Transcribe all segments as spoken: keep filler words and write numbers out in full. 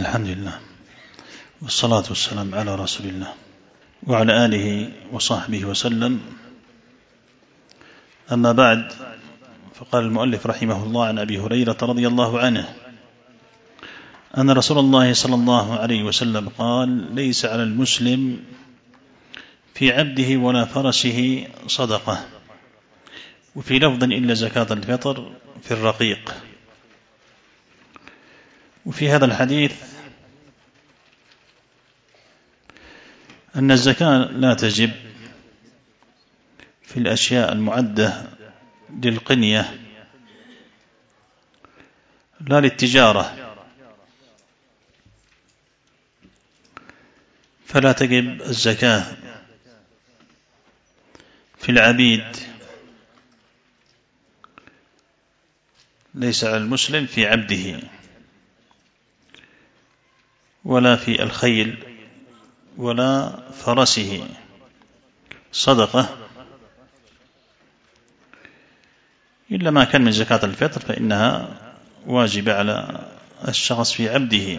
الحمد لله والصلاة والسلام على رسول الله وعلى آله وصحبه وسلم. أما بعد، فقال المؤلف رحمه الله عن أبي هريرة رضي الله عنه أن رسول الله صلى الله عليه وسلم قال: ليس على المسلم في عبده ولا فرسه صدقة، وفي لفظ إلا زكاة الفطر في الرقيق. وفي هذا الحديث أن الزكاة لا تجب في الأشياء المعدة للقنية لا للتجارة، فلا تجب الزكاة في العبيد. ليس على المسلم في عبده ولا في الخيل ولا فرسه صدقة، إلا ما كان من زكاة الفطر فإنها واجبة على الشخص في عبده.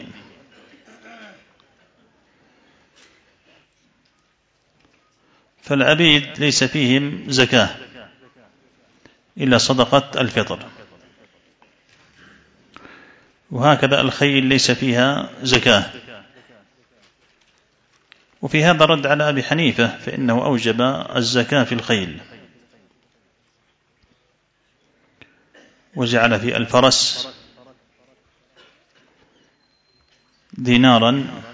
فالعبيد ليس فيهم زكاة إلا صدقة الفطر، وهكذا الخيل ليس فيها زكاة. وفي هذا رد على أبي حنيفة، فإنه أوجب الزكاة في الخيل وجعل في الفرس دينارا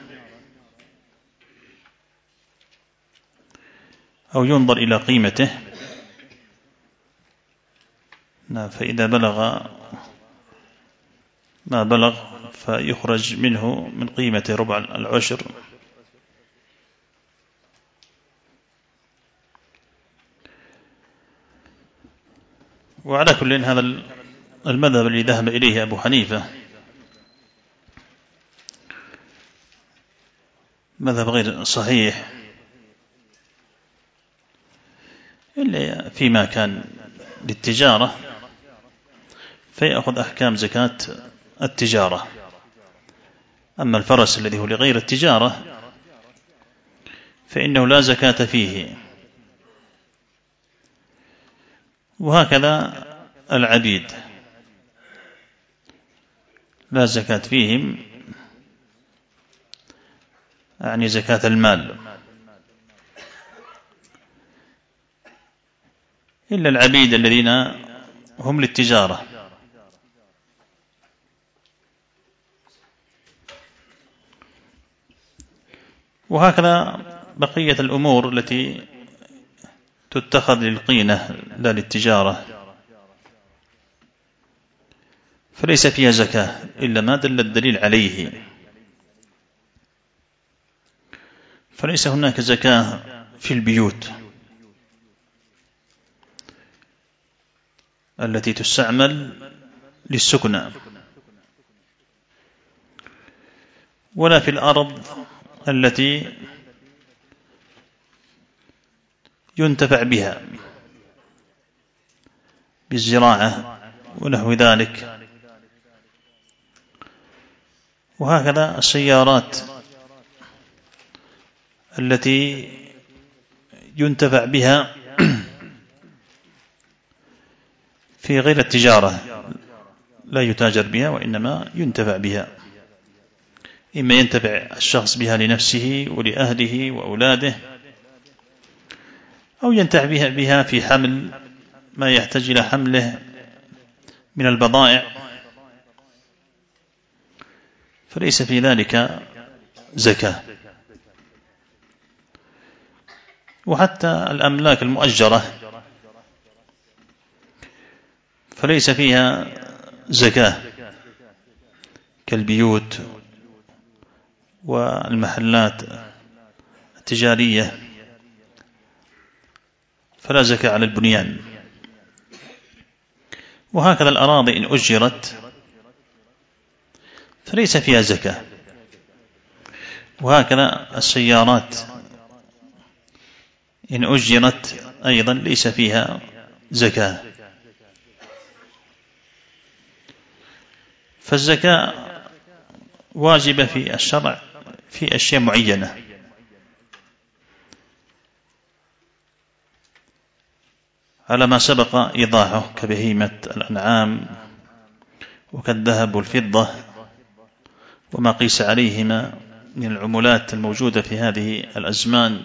أو ينظر إلى قيمته، فإذا بلغ ما بلغ فيخرج منه من قيمة ربع العشر. وعلى كل هذا المذهب الذي ذهب إليه أبو حنيفة مذهب غير صحيح، إلا فيما كان للتجارة فيأخذ أحكام زكاة التجارة. أما الفرس الذي هو لغير التجارة فإنه لا زكاة فيه. وهكذا العبيد لا زكاة فيهم، يعني زكاة المال، إلا العبيد الذين هم للتجارة. وهكذا بقية الأمور التي تتخذ للقينة لا للتجارة فليس فيها زكاة إلا ما دل الدليل عليه. فليس هناك زكاة في البيوت التي تستعمل للسكنى، ولا في الأرض التي ينتفع بها بالزراعة ونحو ذلك. وهكذا السيارات التي ينتفع بها في غير التجارة لا يتاجر بها وإنما ينتفع بها، إما ينتفع الشخص بها لنفسه ولأهله وأولاده، أو ينتفع بها في حمل ما يحتاج إلى حمله من البضائع، فليس في ذلك زكاة. وحتى الأملاك المؤجرة فليس فيها زكاة كالبيوت والمحلات التجارية، فلا زكاة على البنيان. وهكذا الأراضي إن أجرت فليس فيها زكاة. وهكذا السيارات إن أجرت أيضا ليس فيها زكاة. فالزكاة واجبة في الشرع في أشياء معينة، على ما سبق إيضاحه كبهيمة الأنعام وكالذهب والفضة وما قيس عليهما من العملات الموجودة في هذه الأزمان،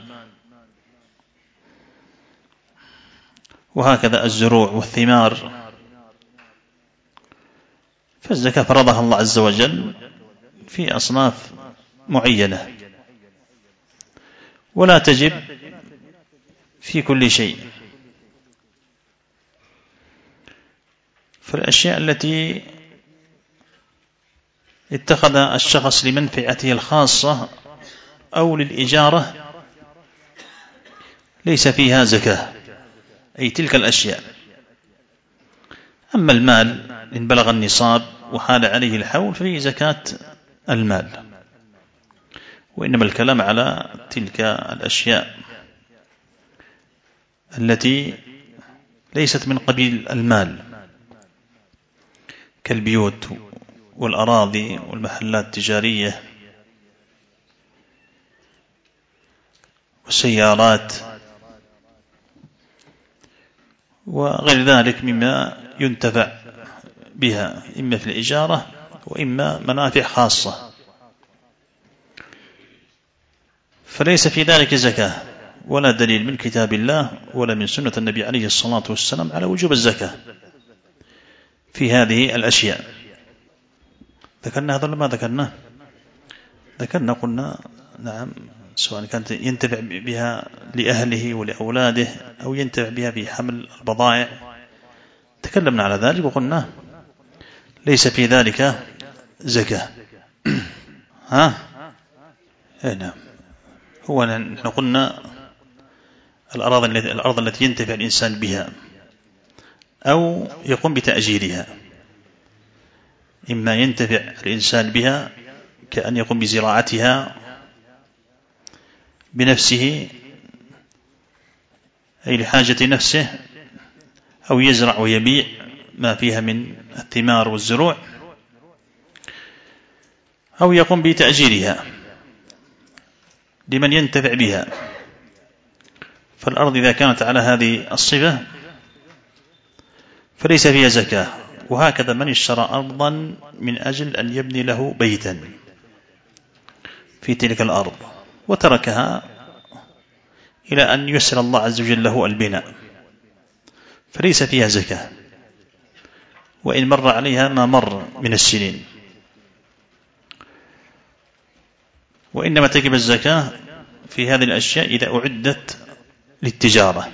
وهكذا الزروع والثمار، فالزكاة فرضها الله عز وجل في أصناف معينة، ولا تجب في كل شيء. فالأشياء التي اتخذ الشخص لمنفعته الخاصة أو للإجارة ليس فيها زكاة، أي تلك الأشياء. أما المال إن بلغ النصاب وحال عليه الحول ففيه زكاة المال، وإنما الكلام على تلك الأشياء التي ليست من قبيل المال، كالبيوت والأراضي والمحلات التجارية والسيارات وغير ذلك مما ينتفع بها إما في الإجارة وإما منافع خاصة، فليس في ذلك زكاة ولا دليل من كتاب الله ولا من سنة النبي عليه الصلاة والسلام على وجوب الزكاة في هذه الأشياء. ذكرنا هذا ما ذكرنا ذكرنا قلنا نعم، سواء كانت ينتفع بها لأهله ولأولاده أو ينتفع بها في حمل البضائع، تكلمنا على ذلك وقلنا ليس في ذلك زكاة. ها نعم، هو نحن قلنا الأرض التي الأرض التي ينتفع الإنسان بها أو يقوم بتأجيرها، إما ينتفع الإنسان بها كأن يقوم بزراعتها بنفسه أي لحاجة نفسه، أو يزرع ويبيع ما فيها من الثمار والزروع، أو يقوم بتأجيرها لمن ينتفع بها. فالأرض إذا كانت على هذه الصفة فليس فيها زكاة. وهكذا من اشترى أرضا من أجل أن يبني له بيتا في تلك الأرض وتركها إلى أن يسر الله عز وجل له البناء فليس فيها زكاة، وإن مر عليها ما مر من السنين. وإنما تجب الزكاة في هذه الأشياء إذا أعدت للتجارة،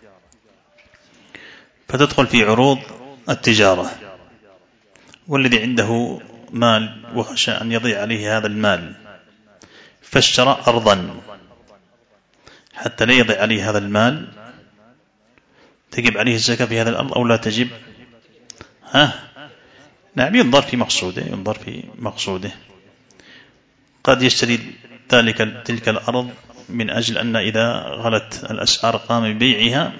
فتدخل في عروض التجارة. والذي عنده مال وخشى أن يضيع عليه هذا المال فاشترى أرضا حتى لا يضيع عليه هذا المال، تجب عليه الزكاة في هذا الأرض أو لا تجب؟ ها نعم، ينظر في مقصوده ينظر في مقصوده قد يشتري ذلك تلك الأرض من أجل أن إذا غلت الأسعار قام ببيعها،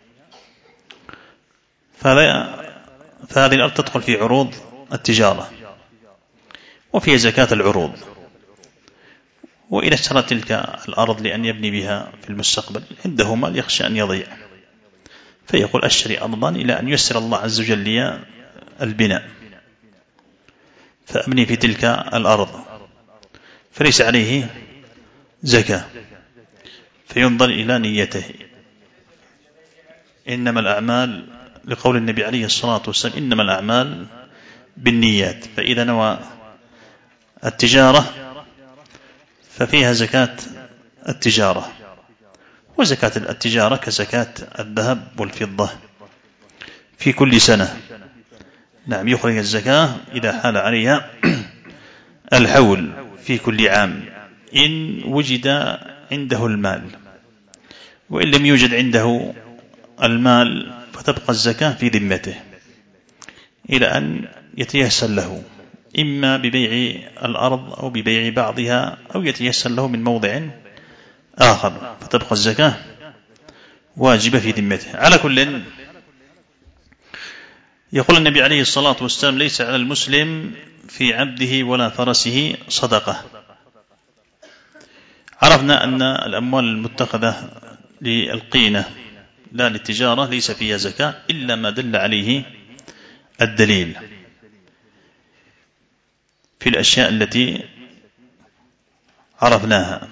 فهذه الأرض تدخل في عروض التجارة وفيها زكاة العروض. وإذا اشترى تلك الأرض لأن يبني بها في المستقبل عنده مال يخشى أن يضيع، فيقول أشتري أرضا إلى أن يسر الله عز وجل لي البناء فأبني في تلك الأرض، فليس عليه زكاة، فينظر إلى نيته. إنما الأعمال لقول النبي عليه الصلاة والسلام إنما الأعمال بالنيات، فإذا نوى التجارة ففيها زكاة التجارة، وزكاة التجارة كزكاة الذهب والفضة في كل سنة. نعم، يخرج الزكاة إذا حال عليها الحول في كل عام إن وجد عنده المال، وإن لم يوجد عنده المال فتبقى الزكاة في ذمته إلى أن يتيسر له إما ببيع الأرض أو ببيع بعضها أو يتيسر له من موضع آخر، فتبقى الزكاة واجبة في ذمته. على كل يقول النبي عليه الصلاة والسلام: ليس على المسلم في عبده ولا فرسه صدقة. عرفنا أن الأموال المتخذة للقينة لا للتجارة ليس فيها زكاة إلا ما دل عليه الدليل في الأشياء التي عرفناها،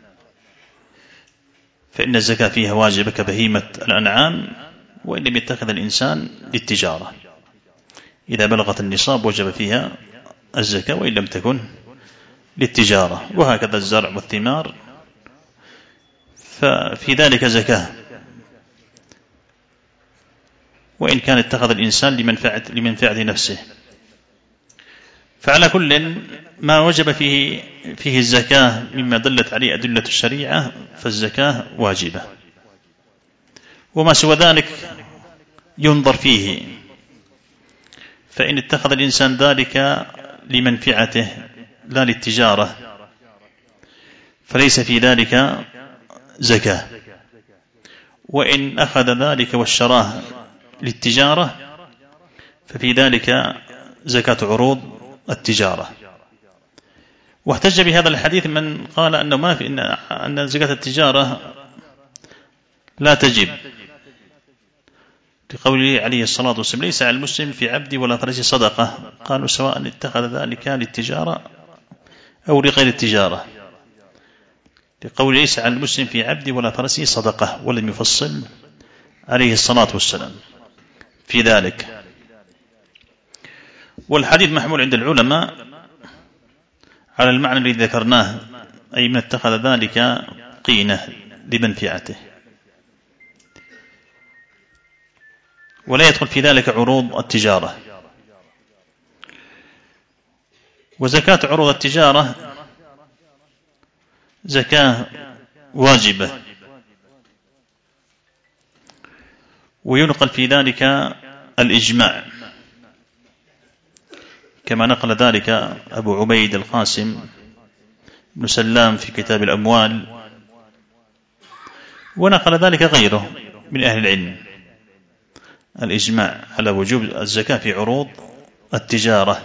فإن الزكاة فيها واجبة كبهيمة الأنعام، وإن لم يتخذ الإنسان للتجارة إذا بلغت النصاب وجب فيها الزكاة، وإن لم تكن للتجارة. وهكذا الزرع والثمار ففي ذلك زكاة، وإن كان اتخذ الإنسان لمنفعة, لمنفعة نفسه. فعلى كل ما وجب فيه, فيه الزكاة مما دلت عليه أدلة الشريعة فالزكاة واجبة، وما سوى ذلك ينظر فيه، فإن اتخذ الإنسان ذلك لمنفعته لا للتجارة فليس في ذلك زكاة، وإن أخذ ذلك واشتراه للتجارة ففي ذلك زكاة عروض التجارة. واحتج بهذا الحديث من قال أنه ما في أن زكاة التجارة لا تجب، لقوله عليه الصلاة والسلام: ليس على المسلم في عبد ولا فرس صدقة. قالوا: سواء اتخذ ذلك للتجارة أو لغير التجارة، لقوله: ليس على المسلم في عبد ولا فرس صدقة، ولم يفصل عليه الصلاة والسلام في ذلك. والحديث محمول عند العلماء على المعنى الذي ذكرناه، أي من اتخذ ذلك قينة لمنفعته، ولا يدخل في ذلك عروض التجارة. وزكاة عروض التجارة زكاة واجبة، وينقل في ذلك الإجماع كما نقل ذلك أبو عبيد القاسم بن سلام في كتاب الأموال، ونقل ذلك غيره من أهل العلم، الإجماع على وجوب الزكاة في عروض التجارة.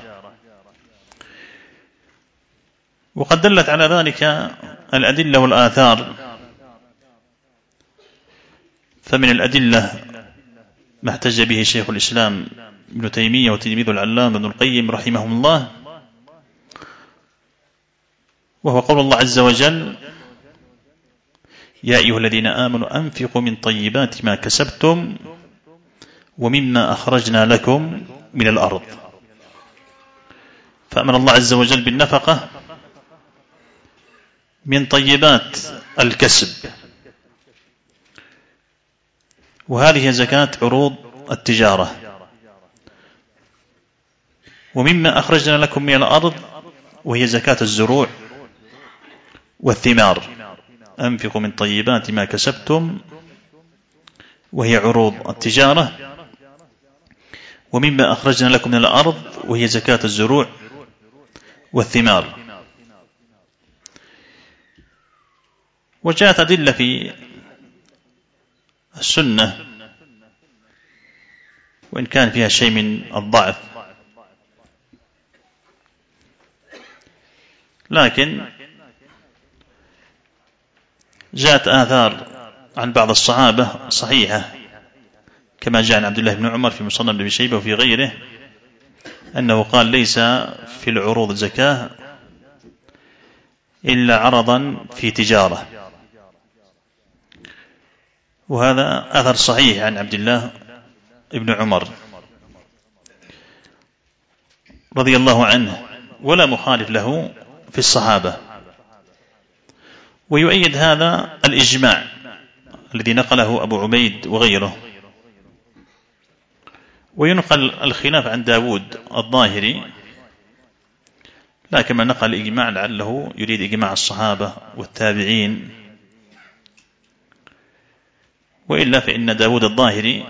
وقد دلت على ذلك الأدلة والآثار، فمن الأدلة ما احتج به شيخ الإسلام ابن تيمية وتلميذ العلامة ابن القيم رحمهم الله، وهو قول الله عز وجل: يا أيها الذين آمنوا أنفقوا من طيبات ما كسبتم ومما أخرجنا لكم من الأرض. فأمر الله عز وجل بالنفقة من طيبات الكسب، وهذه زكاة عروض التجارة. ومما أخرجنا لكم من الأرض، وهي زكاة الزروع والثمار. أنفقوا من طيبات ما كسبتم، وهي عروض التجارة. ومما أخرجنا لكم من الأرض، وهي زكاة الزروع والثمار. وجاءت أدلة في السنة وإن كان فيها شيء من الضعف، لكن جاءت آثار عن بعض الصحابة صحيحة، كما جاء عن عبد الله بن عمر في مصنف ابن شيبة وفي غيره أنه قال: ليس في العروض زكاة إلا عرضا في تجارة. وهذا أثر صحيح عن عبد الله بن عمر رضي الله عنه، ولا مخالف له في الصحابة. ويؤيد هذا الإجماع الذي نقله أبو عبيد وغيره. وينقل الخلاف عن داود الظاهري، لكن ما نقل الإجماع لعله يريد إجماع الصحابة والتابعين، وإلا فإن داود الظاهري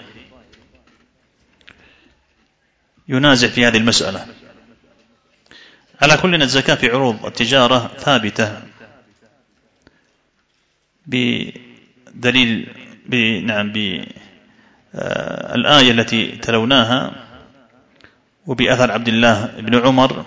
ينازع في هذه المسألة. على كل الزكاة في عروض التجارة ثابتة بدليل نعم بالآية التي تلوناها: وبأثر عبد الله بن عمر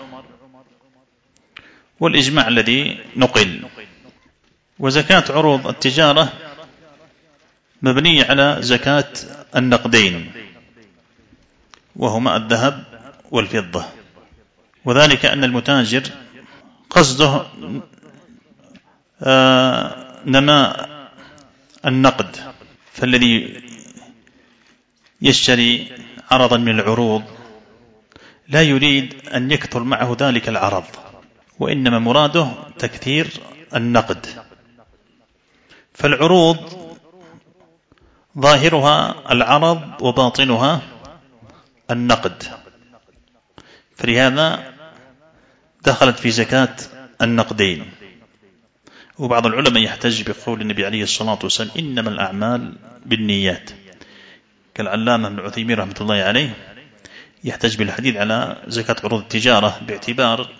والإجماع الذي نقل. وزكاة عروض التجارة مبنية على زكاة النقدين وهما الذهب والفضة، وذلك أن المتاجر قصده نماء النقد، فالذي يشتري عرضا من العروض لا يريد أن يكثر معه ذلك العرض، وإنما مراده تكثير النقد. فالعروض ظاهرها العرض وباطنها النقد، فلهذا دخلت في زكاة النقدين. وبعض العلماء يحتج بقول النبي عليه الصلاة والسلام إنما الأعمال بالنيات، كالعلامة ابن عثيمين رحمة الله عليه يحتج بالحديث على زكاة عروض التجارة باعتبار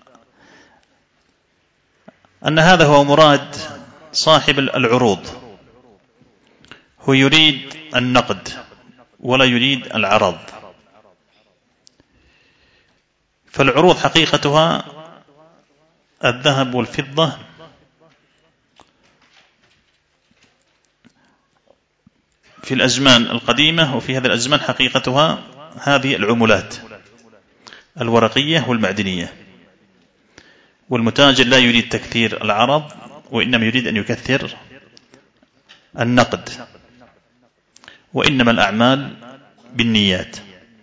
أن هذا هو مراد صاحب العروض، هو يريد النقد ولا يريد العرض. فالعروض حقيقتها الذهب والفضة في الأزمان القديمة، وفي هذه الأزمان حقيقتها هذه العملات الورقية والمعدنية. والمتاجر لا يريد تكثير العرض وإنما يريد أن يكثر النقد، وإنما الأعمال بالنيات،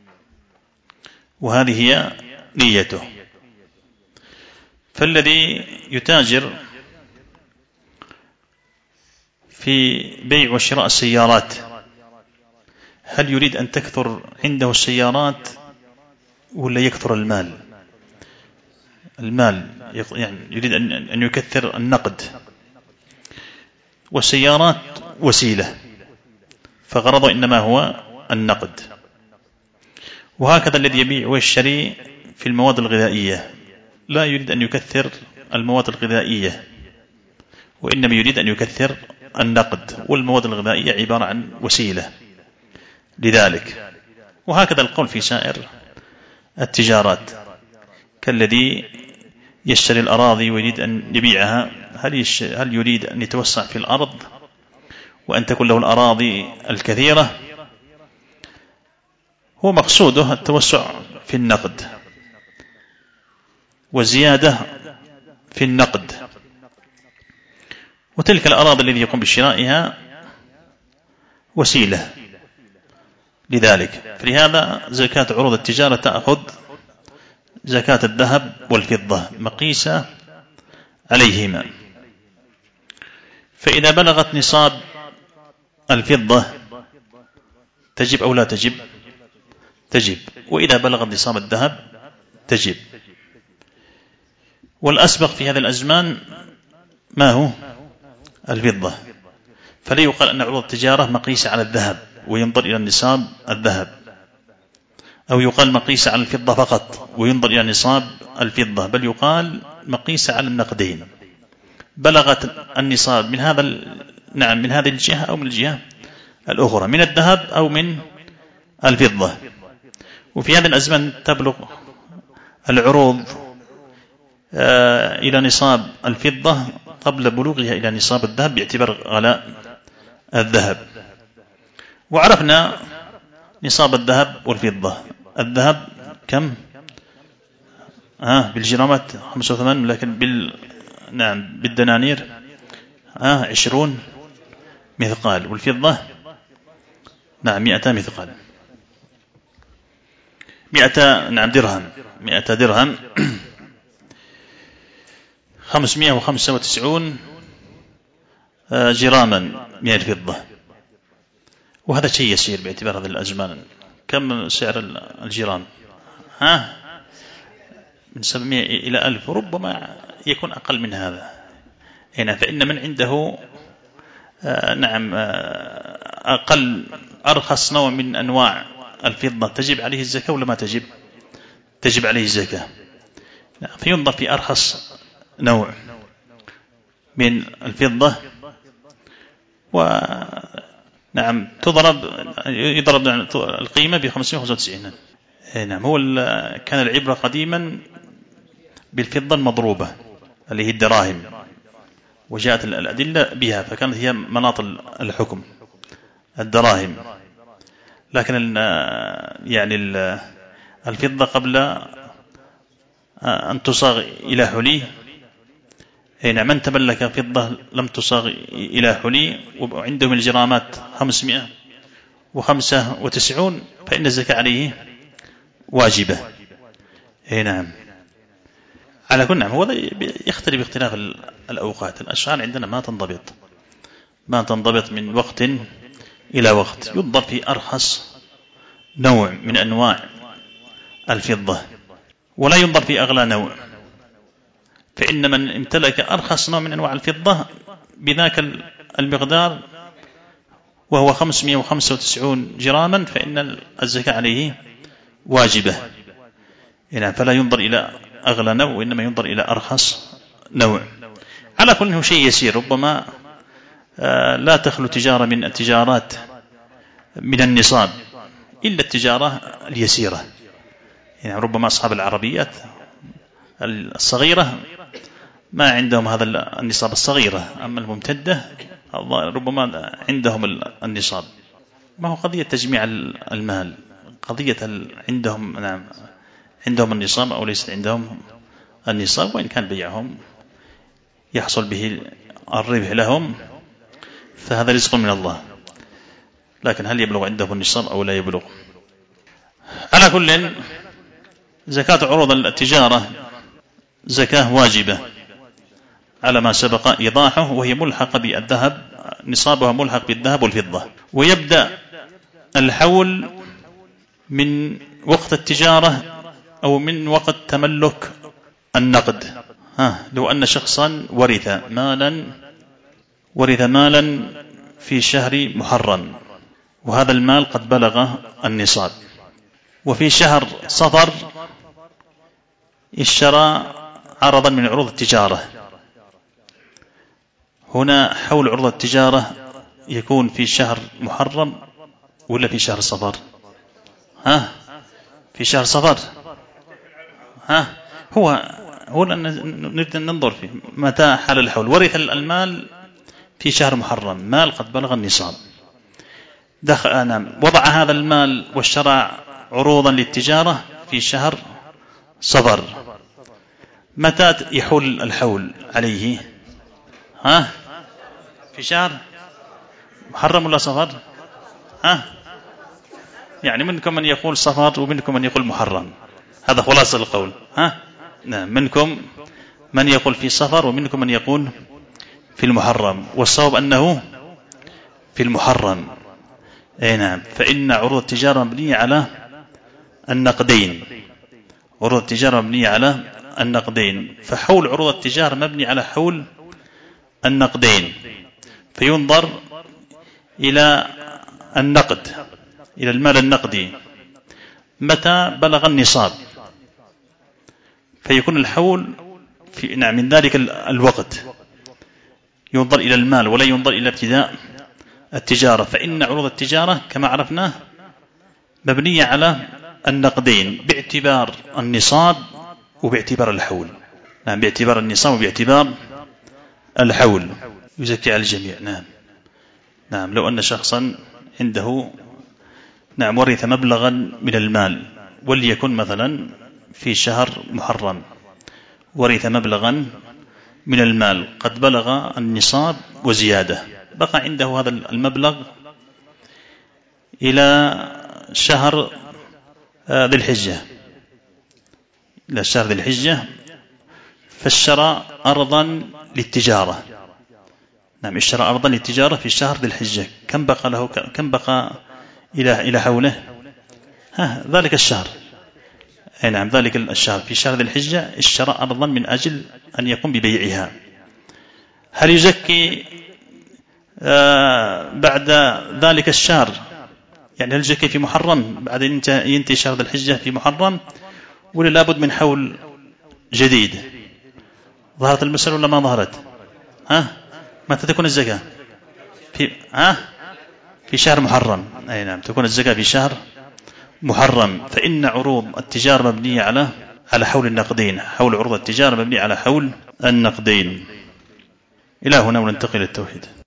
وهذه هي نيته. فالذي يتاجر في بيع وشراء السيارات هل يريد أن تكثر عنده السيارات ولا يكثر المال؟ المال يعني يريد أن يكثر النقد، والسيارات وسيلة فغرضه إنما هو النقد. وهكذا الذي يبيع ويشتري في المواد الغذائية لا يريد أن يكثر المواد الغذائية وإنما يريد أن يكثر النقد، والمواد الغذائية عبارة عن وسيلة لذلك. وهكذا القول في سائر التجارات، كالذي يشتري الأراضي ويريد أن يبيعها هل, هل يريد أن يتوسع في الأرض وأن تكون له الأراضي الكثيرة؟ هو مقصوده التوسع في النقد وزيادة في النقد، وتلك الأراضي التي يقوم بشرائها وسيلة لذلك. فلهذا زكاة عروض التجارة تأخذ زكاة الذهب والفضة مقيسة عليهما. فإذا بلغت نصاب الفضة تجب أو لا تجب؟ تجب. وإذا بلغت نصاب الذهب تجب. والأسبق في هذا الأزمان ما هو؟ الفضة. فلا يقال أن عروض التجارة مقيسة على الذهب وينظر إلى نصاب الذهب، أو يقال مقيسة على الفضة فقط وينظر إلى نصاب الفضة، بل يقال مقيسة على النقدين. بلغت النصاب من هذا نعم من هذه الجهة أو من الجهة الأخرى، من الذهب أو من الفضة. وفي هذا الأزمان تبلغ العروض إلى نصاب الفضة قبل بلوغها إلى نصاب الذهب باعتبار غلاء الذهب. وعرفنا نصاب الذهب والفضة. الذهب كم؟ آه بالجرامات خمسة وثمانين، لكن بال نعم بالدنانير آه عشرون مثقال، والفضة نعم مئة مثقال، مئة نعم درهم، مئة درهم خمسمائة وخمسة وتسعون جراما من الفضة. وهذا شيء يسير باعتبار هذه الأزمان. كم سعر الجرام؟ ها من سبعمائة إلى ألف، ربما يكون أقل من هذا هنا. فإن من عنده آه نعم آه أقل أرخص نوع من أنواع الفضة تجب عليه الزكاة ولا ما تجب؟ تجب عليه الزكاة. فينظر في أرخص نوع من الفضة ونعم تضرب يضرب القيمة ب خمسمائة وخمسة وتسعين نعم. هو كان العبرة قديما بالفضة المضروبة اللي هي الدراهم، وجاءت الأدلة بها، فكانت هي مناط الحكم الدراهم. لكن يعني الفضة قبل أن تصاغ إلى حلي، هنا من تملك فضة لم تصاغ إلى حلي وعندهم الجرامات خمسمائة وخمسة وتسعون فإن الزكاة عليه واجبة. نعم. على كل نعم، هو يختلف باختلاف الأوقات. الأشعار عندنا ما تنضبط ما تنضبط من وقت إلى وقت، ينظر في أرخص نوع من أنواع الفضة ولا ينظر في أغلى نوع، فإن من امتلك أرخص نوع من أنواع الفضة بذاك المقدار وهو خمسمائة وخمسة وتسعون جراما فإن الزكاة عليه واجبة. يعني فلا ينظر إلى أغلى نوع وإنما ينظر إلى أرخص نوع. على كل هو شيء يسير، ربما لا تخلو تجارة من التجارات من النصاب إلا التجارة اليسيرة. يعني ربما أصحاب العربيات الصغيرة ما عندهم هذا النصاب الصغيرة، أما الممتدة ربما عندهم النصاب. ما هو قضية تجميع المال، قضية عندهم نعم عندهم النصاب أو ليس عندهم النصاب، وإن كان بيعهم يحصل به الربح لهم فهذا رزق من الله، لكن هل يبلغ عندهم النصاب أو لا يبلغ؟ على كل زكاة عروض التجارة زكاة واجبة على ما سبق إيضاحه، وهي ملحقة بالذهب، نصابها ملحق بالذهب والفضة. ويبدأ الحول من وقت التجارة أو من وقت تملك النقد. ها لو أن شخصا ورث مالا ورث مالا في شهر محرم، وهذا المال قد بلغ النصاب، وفي شهر صفر اشترى عرضا من عروض التجارة. هنا حول عروض التجارة يكون في شهر محرم ولا في شهر صفر؟ ها في شهر صفر. ها هو هنا نريد أن ننظر فيه متى حال الحول. ورث المال في شهر محرم، مال قد بلغ النصاب، دخل أنا وضع هذا المال واشترى عروضا للتجارة في شهر صفر. متى يحول الحول عليه؟ ها في شهر محرم ولا صفر؟ ها يعني منكم من يقول صفر ومنكم من يقول محرم، هذا خلاصة القول. ها نعم، منكم من يقول في صفر ومنكم من يقول في المحرم، والصواب أنه في المحرم. اي نعم، فإن عروض التجارة مبنية على النقدين، عروض التجارة مبنية على النقدين، فحول عروض التجارة مبني على حول النقدين، فينظر إلى النقد، إلى المال النقدي متى بلغ النصاب، فيكون الحول في نعم من ذلك الوقت. ينظر إلى المال ولا ينظر إلى ابتداء التجارة، فإن عروض التجارة كما عرفنا مبنية على النقدين باعتبار النصاب وباعتبار الحول. نعم باعتبار النصاب وباعتبار الحول يزكي على الجميع. نعم نعم لو أن شخصا عنده نعم ورث مبلغا من المال، وليكن مثلا في شهر محرم ورث مبلغا من المال قد بلغ النصاب وزيادة، بقى عنده هذا المبلغ إلى شهر ذي الحجة، إلى شهر ذي الحجة، فاشترى أرضا للتجارة. نعم اشترى أرضا للتجارة في شهر ذي الحجة، كم بقى له كم بقى إلى إلى حوله؟ ها ذلك الشهر. أي نعم ذلك الشهر في شهر ذي الحجة اشترى أرضا من أجل أن يقوم ببيعها. هل يزكي آه بعد ذلك الشهر؟ يعني هل يزكي في محرم بعد أن ينتهي شهر ذي الحجة في محرم، ولا لابد من حول جديد؟ ظهرت المسألة ولا ما ظهرت؟ ها متى تكون الزكاة؟ في ها في شهر محرم. أي نعم تكون الزكاة في شهر محرم، فإن عروض التجارة مبنية على على حول النقدين، حول عروض التجارة مبنية على حول النقدين. إلى هنا وننتقل للتوحيد.